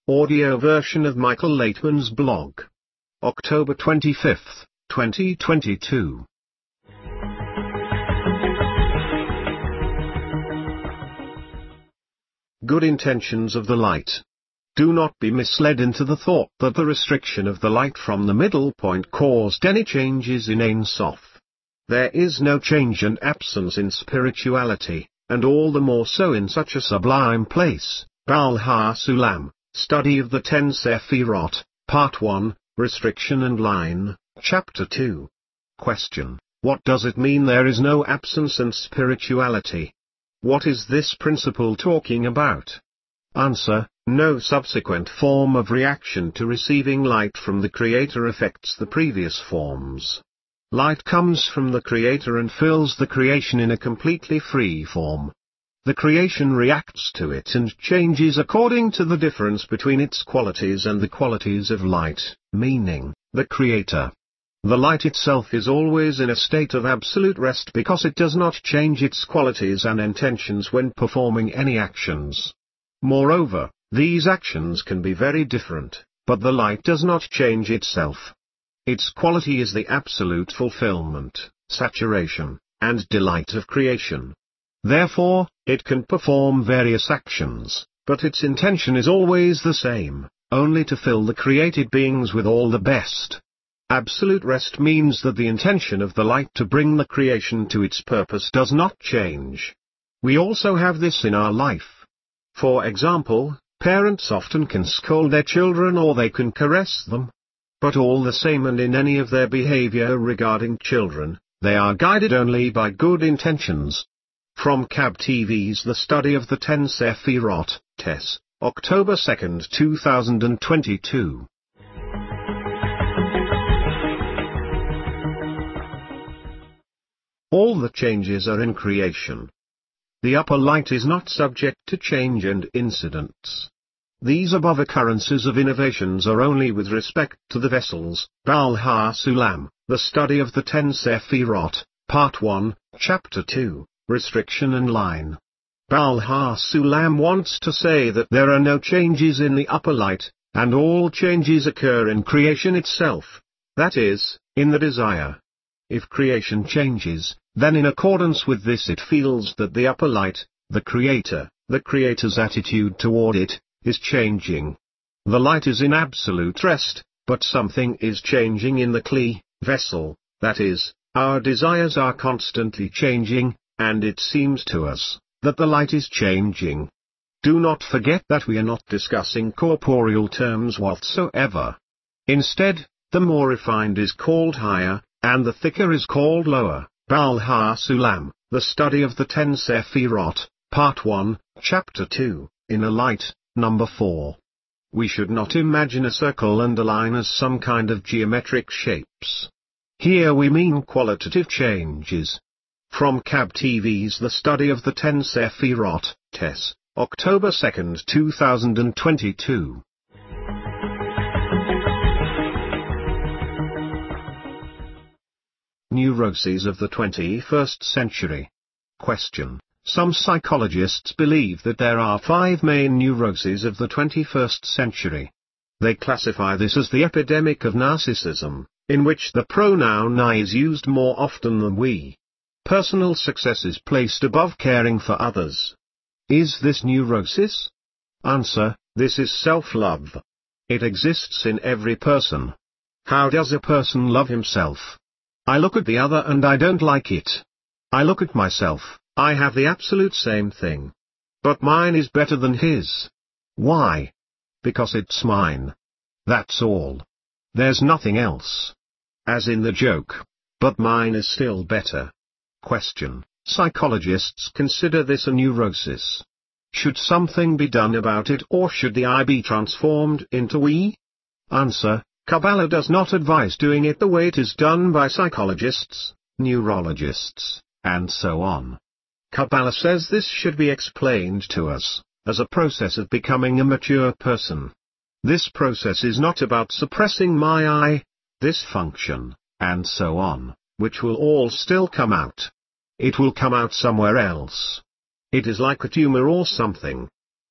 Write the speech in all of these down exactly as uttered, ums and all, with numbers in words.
Audio version of Michael Laitman's blog. October twenty-fifth, twenty twenty-two. Good intentions of the light. Do not be misled into the thought that the restriction of the light from the middle point caused any changes in Ein Sof. There is no change and absence in spirituality, and all the more so in such a sublime place. Baal HaSulam, Study of the Ten Sephirot, Part one, Restriction and Line, Chapter two. Question: what does it mean there is no absence and spirituality? What is this principle talking about? Answer: no subsequent form of reaction to receiving light from the Creator affects the previous forms. Light comes from the Creator and fills the creation in a completely free form. The creation reacts to it and changes according to the difference between its qualities and the qualities of light, meaning, the Creator. The light itself is always in a state of absolute rest because it does not change its qualities and intentions when performing any actions. Moreover, these actions can be very different, but the light does not change itself. Its quality is the absolute fulfillment, saturation, and delight of creation. Therefore, it can perform various actions, but its intention is always the same, only to fill the created beings with all the best. Absolute rest means that the intention of the light to bring the creation to its purpose does not change. We also have this in our life. For example, parents often can scold their children or they can caress them. But all the same, and in any of their behavior regarding children, they are guided only by good intentions. From C A B T V's The Study of the Ten Sephirot, Tess, October second two thousand twenty-two. All the changes are in creation. The upper light is not subject to change and incidents. These above occurrences of innovations are only with respect to the vessels. Baal HaSulam, The Study of the Ten Sephirot, Part one, Chapter two, Restriction and Line. Baal HaSulam wants to say that there are no changes in the upper light, and all changes occur in creation itself, that is, in the desire. If creation changes, then in accordance with this it feels that the upper light, the Creator, the Creator's attitude toward it, is changing. The light is in absolute rest, but something is changing in the Kli, vessel, that is, our desires are constantly changing, and it seems to us that the light is changing. Do not forget that we are not discussing corporeal terms whatsoever. Instead, the more refined is called higher, and the thicker is called lower. Baal HaSulam, The Study of the Ten Sephirot, Part one, Chapter two, Inner Light, Number four. We should not imagine a circle and a line as some kind of geometric shapes. Here we mean qualitative changes. From C A B T V's The Study of the Ten Sephirot, Tess, October second two thousand twenty-two. Neuroses of the twenty-first century. Question: some psychologists believe that there are five main neuroses of the twenty-first century. They classify this as the epidemic of narcissism, in which the pronoun I is used more often than we. Personal success is placed above caring for others. Is this neurosis? Answer: this is self-love. It exists in every person. How does a person love himself? I look at the other and I don't like it. I look at myself, I have the absolute same thing. But mine is better than his. Why? Because it's mine. That's all. There's nothing else. As in the joke. But mine is still better. Question: psychologists consider this a neurosis. Should something be done about it, or should the I be transformed into we? Answer: Kabbalah does not advise doing it the way it is done by psychologists, neurologists, and so on. Kabbalah says this should be explained to us as a process of becoming a mature person. This process is not about suppressing my I, this function, and so on, which will all still come out. It will come out somewhere else. It is like a tumor or something.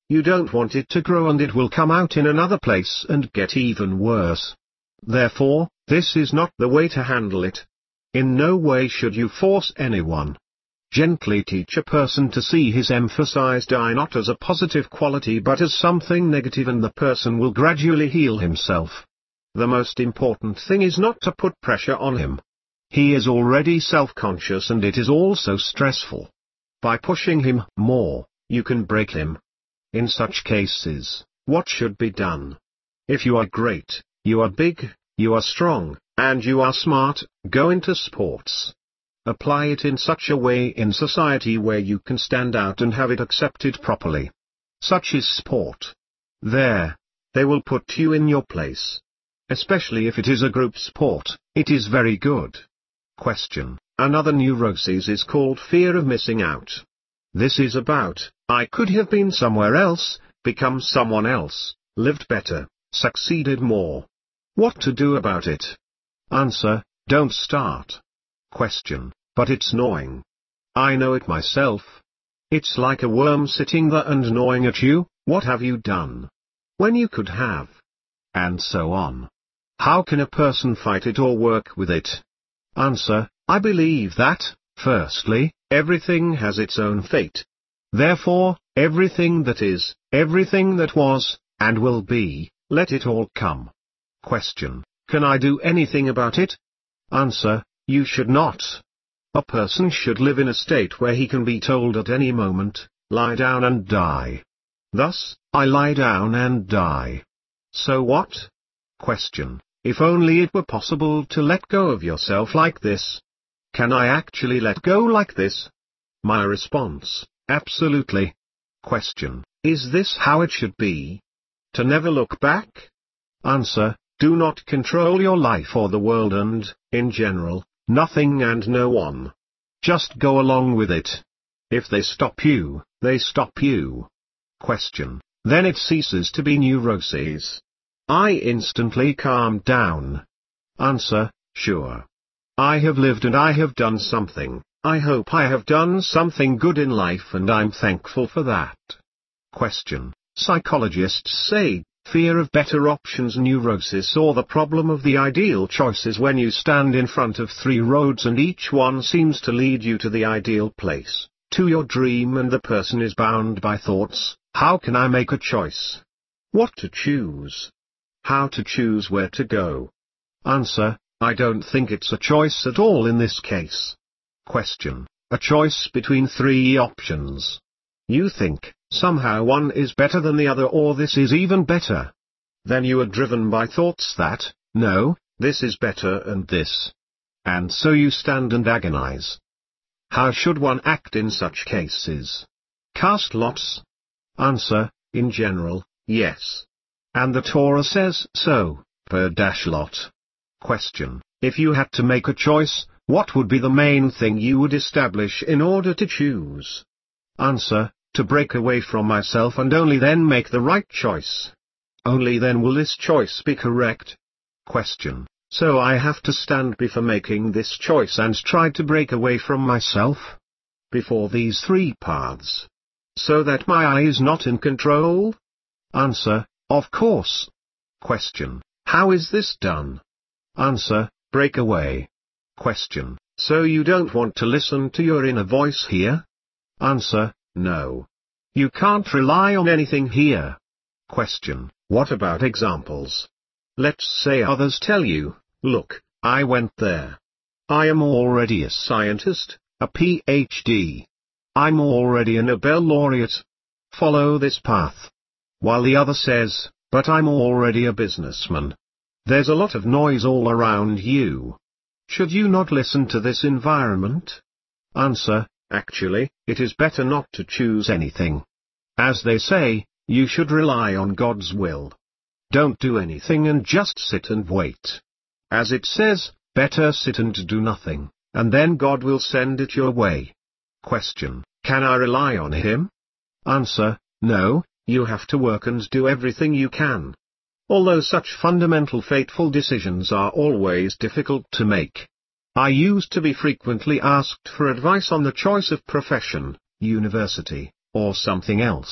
You don't want it to grow and it will come out in another place and get even worse. Therefore, this is not the way to handle it. In no way should you force anyone. Gently teach a person to see his emphasized I not as a positive quality but as something negative, and the person will gradually heal himself. The most important thing is not to put pressure on him. He is already self-conscious and it is also stressful. By pushing him more, you can break him. In such cases, what should be done? If you are great, you are big, you are strong, and you are smart, go into sports. Apply it in such a way in society where you can stand out and have it accepted properly. Such is sport. There, they will put you in your place. Especially if it is a group sport, it is very good. Question. Another neuroses is called fear of missing out. This is about, I could have been somewhere else, become someone else, lived better, succeeded more. What to do about it? Answer, don't start. Question. But it's gnawing. I know it myself. It's like a worm sitting there and gnawing at you. What have you done? When you could have. And so on. How can a person fight it or work with it? Answer, I believe that, firstly, everything has its own fate. Therefore, everything that is, everything that was, and will be, let it all come. Question. Can I do anything about it? Answer, you should not. A person should live in a state where he can be told at any moment, lie down and die. Thus, I lie down and die. So what? Question. If only it were possible to let go of yourself like this. Can I actually let go like this? My response, absolutely. Question. Is this how it should be? To never look back? Answer. Do not control your life or the world and, in general, nothing and no one. Just go along with it. If they stop you, they stop you. Question. Then it ceases to be neuroses. I instantly calm down. Answer, sure. I have lived and I have done something. I hope I have done something good in life and I'm thankful for that. Question. Psychologists say, fear of better options neurosis or the problem of the ideal choices when you stand in front of three roads and each one seems to lead you to the ideal place, to your dream, and the person is bound by thoughts. How can I make a choice? What to choose? How to choose where to go? Answer, I don't think it's a choice at all in this case. Question. A choice between three options. You think, somehow one is better than the other or this is even better. Then you are driven by thoughts that, no, this is better and this. And so you stand and agonize. How should one act in such cases? Cast lots? Answer, in general, yes. And the Torah says so, per dash lot. Question. If you had to make a choice, what would be the main thing you would establish in order to choose? Answer. To break away from myself and only then make the right choice. Only then will this choice be correct. Question. So I have to stand before making this choice and try to break away from myself? Before these three paths. So that my I is not in control? Answer, of course. Question. How is this done? Answer, break away. Question. So you don't want to listen to your inner voice here? Answer, no. You can't rely on anything here. Question. What about examples? Let's say others tell you, look, I went there. I am already a scientist, a P H D. I'm already a Nobel laureate. Follow this path. While the other says, but I'm already a businessman. There's a lot of noise all around you. Should you not listen to this environment? Answer. Actually, it is better not to choose anything. As they say, you should rely on God's will. Don't do anything and just sit and wait. As it says, better sit and do nothing, and then God will send it your way. Question. Can I rely on Him? Answer. No, you have to work and do everything you can. Although such fundamental fateful decisions are always difficult to make. I used to be frequently asked for advice on the choice of profession, university, or something else,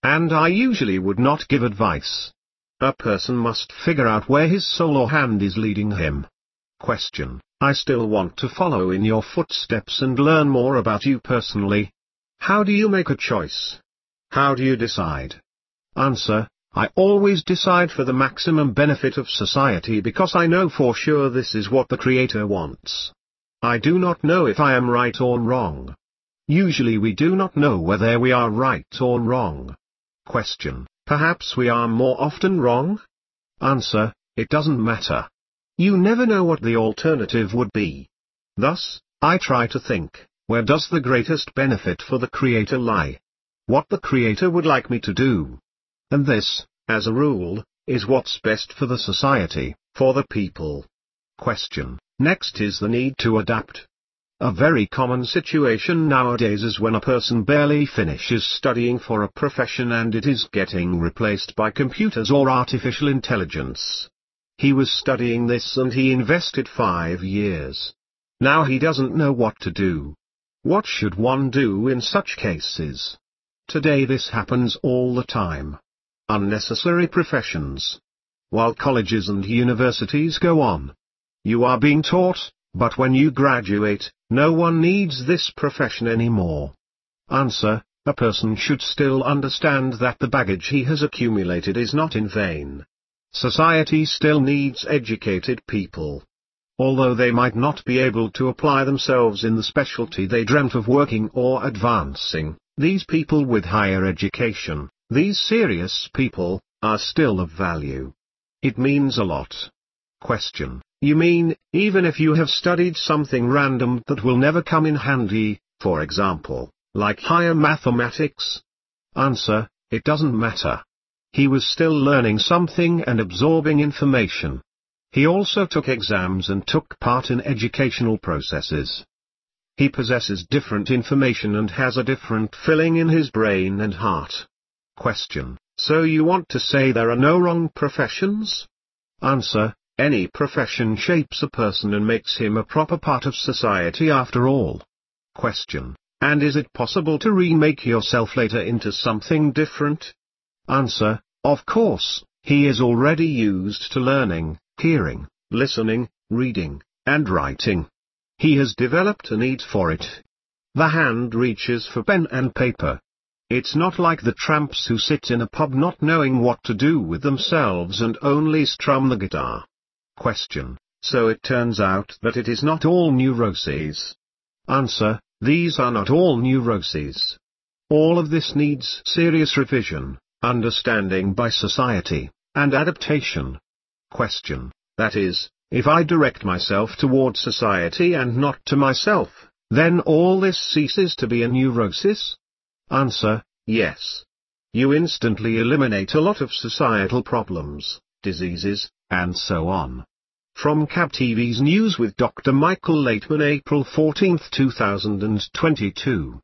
and I usually would not give advice. A person must figure out where his soul or hand is leading him. Question: I still want to follow in your footsteps and learn more about you personally. How do you make a choice? How do you decide? Answer: I always decide for the maximum benefit of society because I know for sure this is what the Creator wants. I do not know if I am right or wrong. Usually we do not know whether we are right or wrong. Question: perhaps we are more often wrong? Answer: it doesn't matter. You never know what the alternative would be. Thus, I try to think, where does the greatest benefit for the Creator lie? What the Creator would like me to do? And this, as a rule, is what's best for the society, for the people. Question: next is the need to adapt. A very common situation nowadays is when a person barely finishes studying for a profession and it is getting replaced by computers or artificial intelligence. He was studying this and he invested five years. Now he doesn't know what to do. What should one do in such cases? Today this happens all the time. Unnecessary professions. While colleges and universities go on, you are being taught, but when you graduate, no one needs this profession anymore. Answer: a person should still understand that the baggage he has accumulated is not in vain. Society still needs educated people. Although they might not be able to apply themselves in the specialty they dreamt of working or advancing, these people with higher education, these serious people, are still of value. It means a lot. Question: you mean, even if you have studied something random that will never come in handy, for example, like higher mathematics? Answer: it doesn't matter. He was still learning something and absorbing information. He also took exams and took part in educational processes. He possesses different information and has a different filling in his brain and heart. Question: so you want to say there are no wrong professions? Answer: any profession shapes a person and makes him a proper part of society after all. Question: and is it possible to remake yourself later into something different? Answer: of course, he is already used to learning, hearing, listening, reading, and writing. He has developed a need for it. The hand reaches for pen and paper. It's not like the tramps who sit in a pub not knowing what to do with themselves and only strum the guitar. Question: so it turns out that it is not all neuroses? Answer: these are not all neuroses. All of this needs serious revision, understanding by society, and adaptation. Question: that is, if I direct myself toward society and not to myself, then all this ceases to be a neurosis? Answer: yes. You instantly eliminate a lot of societal problems, diseases, and so on. From C A B T V's News with Doctor Michael Laitman, April fourteenth two thousand twenty-two.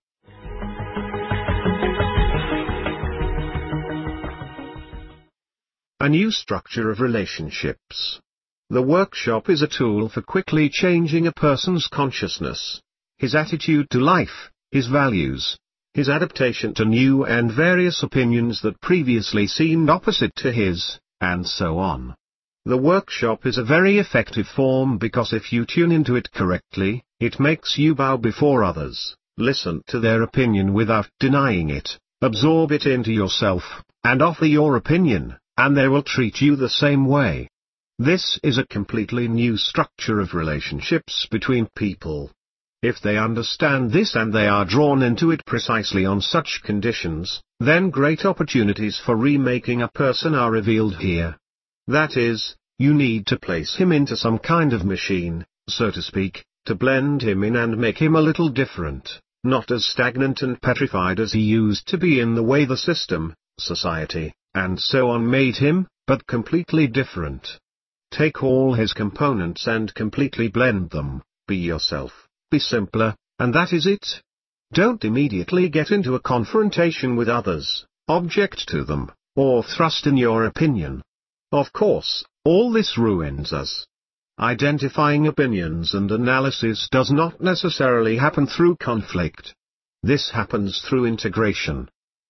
A new structure of relationships. The workshop is a tool for quickly changing a person's consciousness, his attitude to life, his values, his adaptation to new and various opinions that previously seemed opposite to his, and so on. The workshop is a very effective form because if you tune into it correctly, it makes you bow before others, listen to their opinion without denying it, absorb it into yourself, and offer your opinion, and they will treat you the same way. This is a completely new structure of relationships between people. If they understand this and they are drawn into it precisely on such conditions, then great opportunities for remaking a person are revealed here. That is, you need to place him into some kind of machine, so to speak, to blend him in and make him a little different, not as stagnant and petrified as he used to be in the way the system, society, and so on made him, but completely different. Take all his components and completely blend them, be yourself, be simpler, and that is it. Don't immediately get into a confrontation with others, object to them, or thrust in your opinion. Of course, all this ruins us. Identifying opinions and analysis does not necessarily happen through conflict. This happens through integration.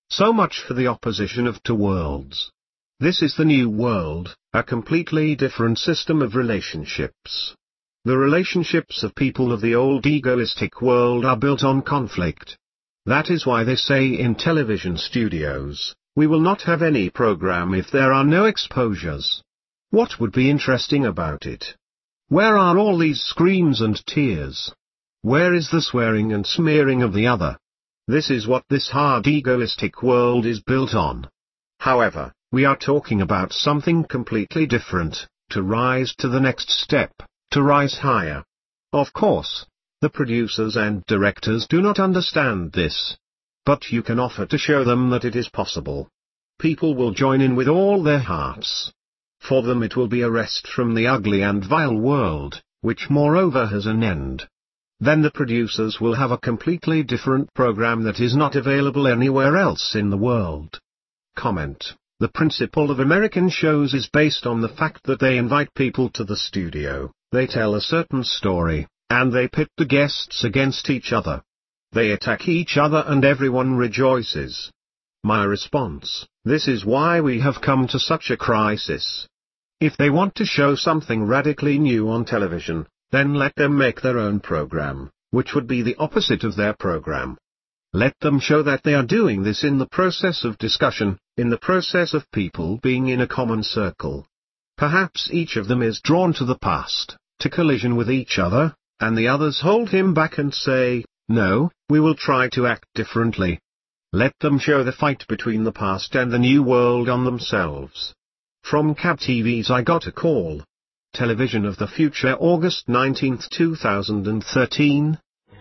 So much for the opposition of two worlds. This is the new world, a completely different system of relationships. The relationships of people of the old egoistic world are built on conflict. That is why they say in television studios, we will not have any program if there are no exposures. What would be interesting about it? Where are all these screams and tears? Where is the swearing and smearing of the other? This is what this hard egoistic world is built on. However, we are talking about something completely different, to rise to the next step, to rise higher. Of course, the producers and directors do not understand this. But you can offer to show them that it is possible. People will join in with all their hearts. For them it will be a rest from the ugly and vile world, which moreover has an end. Then the producers will have a completely different program that is not available anywhere else in the world. Comment: the principle of American shows is based on the fact that they invite people to the studio, they tell a certain story, and they pit the guests against each other. They attack each other and everyone rejoices. My response: this is why we have come to such a crisis. If they want to show something radically new on television, then let them make their own program, which would be the opposite of their program. Let them show that they are doing this in the process of discussion, in the process of people being in a common circle. Perhaps each of them is drawn to the past, to collision with each other, and the others hold him back and say, no, we will try to act differently. Let them show the fight between the past and the new world on themselves. From C A B T V's I Got a Call. Television of the Future, August nineteenth two thousand thirteen.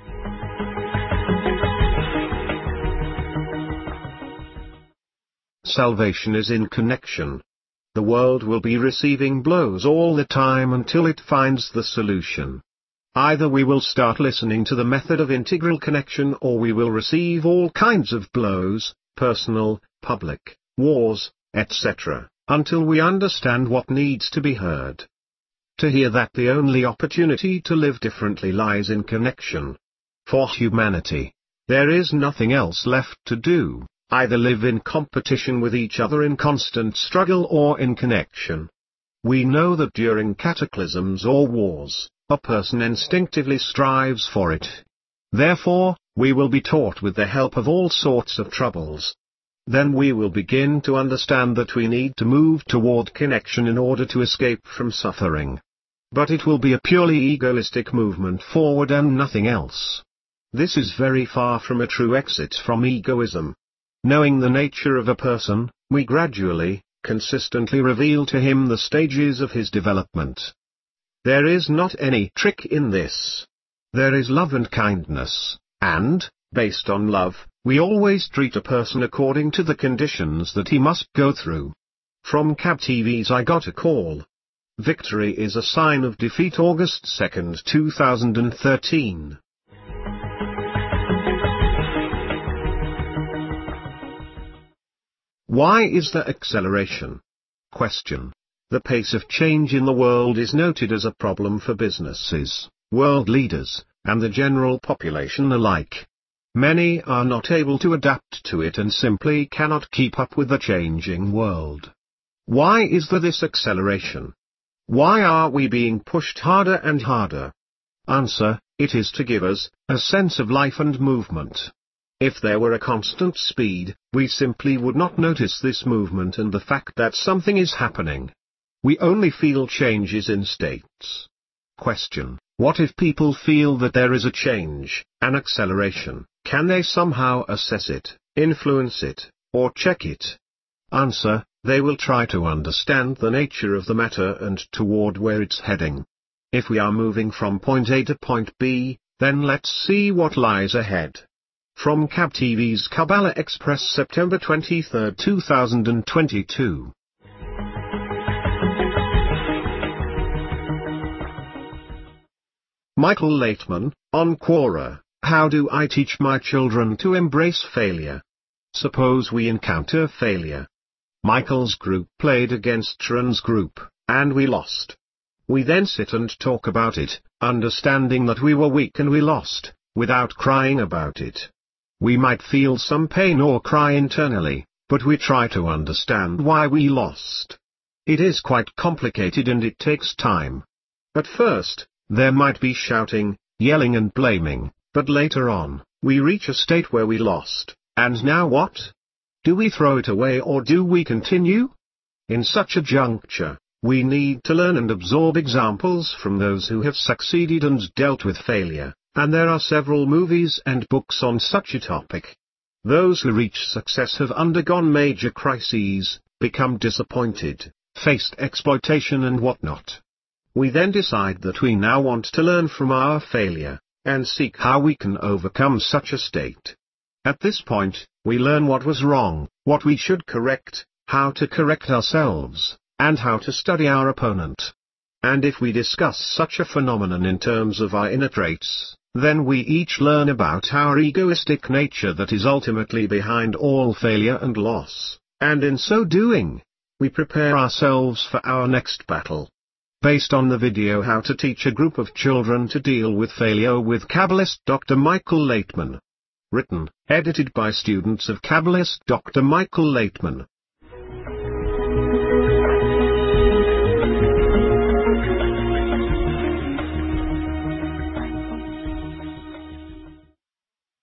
Salvation is in connection. The world will be receiving blows all the time until it finds the solution. Either we will start listening to the method of integral connection, or we will receive all kinds of blows, personal, public, wars, et cetera, until we understand what needs to be heard. To hear that the only opportunity to live differently lies in connection. For humanity, there is nothing else left to do, either live in competition with each other in constant struggle or in connection. We know that during cataclysms or wars, a person instinctively strives for it. Therefore, we will be taught with the help of all sorts of troubles. Then we will begin to understand that we need to move toward connection in order to escape from suffering. But it will be a purely egoistic movement forward and nothing else. This is very far from a true exit from egoism. Knowing the nature of a person, we gradually, consistently reveal to him the stages of his development. There is not any trick in this. There is love and kindness, and, based on love, we always treat a person according to the conditions that he must go through. From C A B T V's I Got a Call. Victory is a sign of defeat, August second two thousand thirteen. Why is there acceleration? Question. The pace of change in the world is noted as a problem for businesses, world leaders, and the general population alike. Many are not able to adapt to it and simply cannot keep up with the changing world. Why is there this acceleration? Why are we being pushed harder and harder? Answer: it is to give us a sense of life and movement. If there were a constant speed, we simply would not notice this movement and the fact that something is happening. We only feel changes in states. Question: what if people feel that there is a change, an acceleration? Can they somehow assess it, influence it, or check it? Answer: they will try to understand the nature of the matter and toward where it's heading. If we are moving from point A to point B, then let's see what lies ahead. From C A B T V's Kabbalah Express, September twenty-third two thousand twenty-two. Michael Laitman, on Quora: how do I teach my children to embrace failure? Suppose we encounter failure. Michael's group played against Sharon's group, and we lost. We then sit and talk about it, understanding that we were weak and we lost, without crying about it. We might feel some pain or cry internally, but we try to understand why we lost. It is quite complicated and it takes time. At first, there might be shouting, yelling and blaming, but later on, we reach a state where we lost, and now what? Do we throw it away or do we continue? In such a juncture, we need to learn and absorb examples from those who have succeeded and dealt with failure, and there are several movies and books on such a topic. Those who reach success have undergone major crises, become disappointed, faced exploitation and whatnot. We then decide that we now want to learn from our failure, and seek how we can overcome such a state. At this point, we learn what was wrong, what we should correct, how to correct ourselves, and how to study our opponent. And if we discuss such a phenomenon in terms of our inner traits, then we each learn about our egoistic nature that is ultimately behind all failure and loss, and in so doing, we prepare ourselves for our next battle. Based on the video How to Teach a Group of Children to Deal with Failure with Kabbalist Doctor Michael Laitman. Written, edited by students of Kabbalist Doctor Michael Laitman.